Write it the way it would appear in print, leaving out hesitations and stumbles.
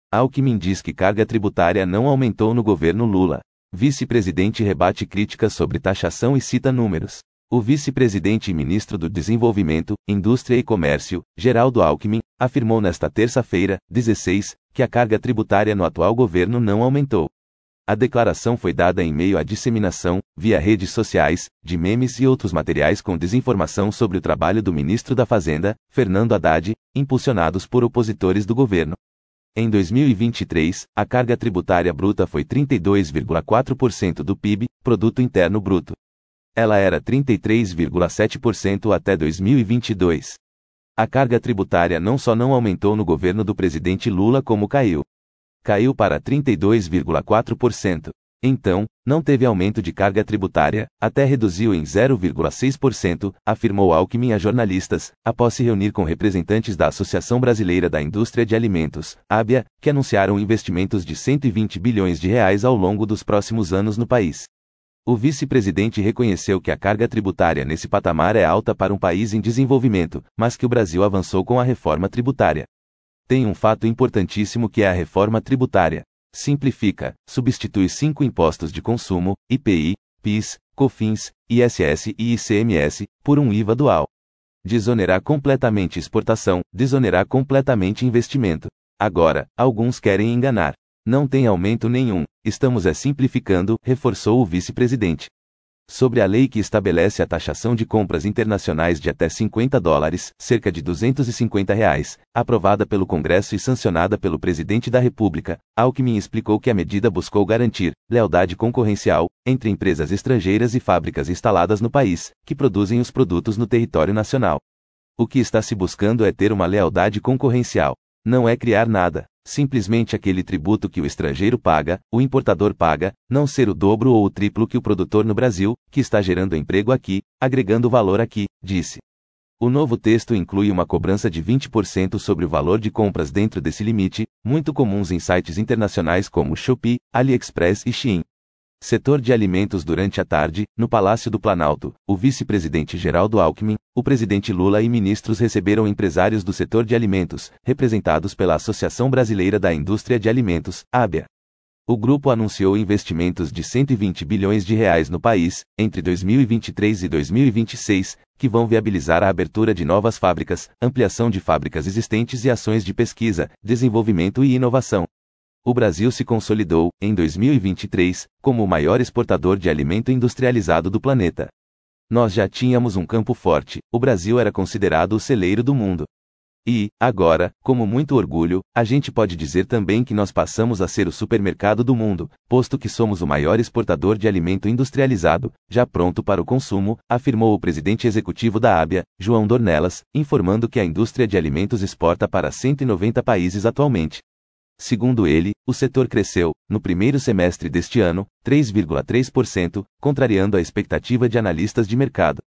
Alckmin diz que carga tributária não aumentou no governo Lula. Vice-presidente rebate críticas sobre taxação e cita números. O vice-presidente e ministro do Desenvolvimento, Indústria e Comércio, Geraldo Alckmin, afirmou nesta terça-feira, 16, que a carga tributária no atual governo não aumentou. A declaração foi dada em meio à disseminação, via redes sociais, de memes e outros materiais com desinformação sobre o trabalho do ministro da Fazenda, Fernando Haddad, impulsionados por opositores do governo. Em 2023, a carga tributária bruta foi 32,4% do PIB, Produto Interno Bruto. Ela era 33,7% até 2022. A carga tributária não só não aumentou no governo do presidente Lula como caiu. Caiu para 32,4%. Então, não teve aumento de carga tributária, até reduziu em 0,6%, afirmou Alckmin a jornalistas, após se reunir com representantes da Associação Brasileira da Indústria de Alimentos, ABIA, que anunciaram investimentos de 120 bilhões de reais ao longo dos próximos anos no país. O vice-presidente reconheceu que a carga tributária nesse patamar é alta para um país em desenvolvimento, mas que o Brasil avançou com a reforma tributária. Tem um fato importantíssimo que é a reforma tributária. Simplifica, substitui 5 impostos de consumo, IPI, PIS, COFINS, ISS e ICMS, por um IVA dual. Desonerar completamente exportação, desonerar completamente investimento. Agora, alguns querem enganar. Não tem aumento nenhum, estamos simplificando, reforçou o vice-presidente. Sobre a lei que estabelece a taxação de compras internacionais de até $50, cerca de R$250, aprovada pelo Congresso e sancionada pelo presidente da República, Alckmin explicou que a medida buscou garantir lealdade concorrencial entre empresas estrangeiras e fábricas instaladas no país, que produzem os produtos no território nacional. O que está se buscando é ter uma lealdade concorrencial. Não é criar nada. Simplesmente aquele tributo que o estrangeiro paga, o importador paga, não ser o dobro ou o triplo que o produtor no Brasil, que está gerando emprego aqui, agregando valor aqui, disse. O novo texto inclui uma cobrança de 20% sobre o valor de compras dentro desse limite, muito comuns em sites internacionais como Shopee, AliExpress e Shein. Setor de alimentos. Durante a tarde, no Palácio do Planalto, o vice-presidente Geraldo Alckmin, o presidente Lula e ministros receberam empresários do setor de alimentos, representados pela Associação Brasileira da Indústria de Alimentos, ABIA. O grupo anunciou investimentos de 120 bilhões de reais no país, entre 2023 e 2026, que vão viabilizar a abertura de novas fábricas, ampliação de fábricas existentes e ações de pesquisa, desenvolvimento e inovação. O Brasil se consolidou, em 2023, como o maior exportador de alimento industrializado do planeta. Nós já tínhamos um campo forte, o Brasil era considerado o celeiro do mundo. E, agora, com muito orgulho, a gente pode dizer também que nós passamos a ser o supermercado do mundo, posto que somos o maior exportador de alimento industrializado, já pronto para o consumo, afirmou o presidente executivo da ABIA, João Dornelas, informando que a indústria de alimentos exporta para 190 países atualmente. Segundo ele, o setor cresceu, no primeiro semestre deste ano, 3,3%, contrariando a expectativa de analistas de mercado.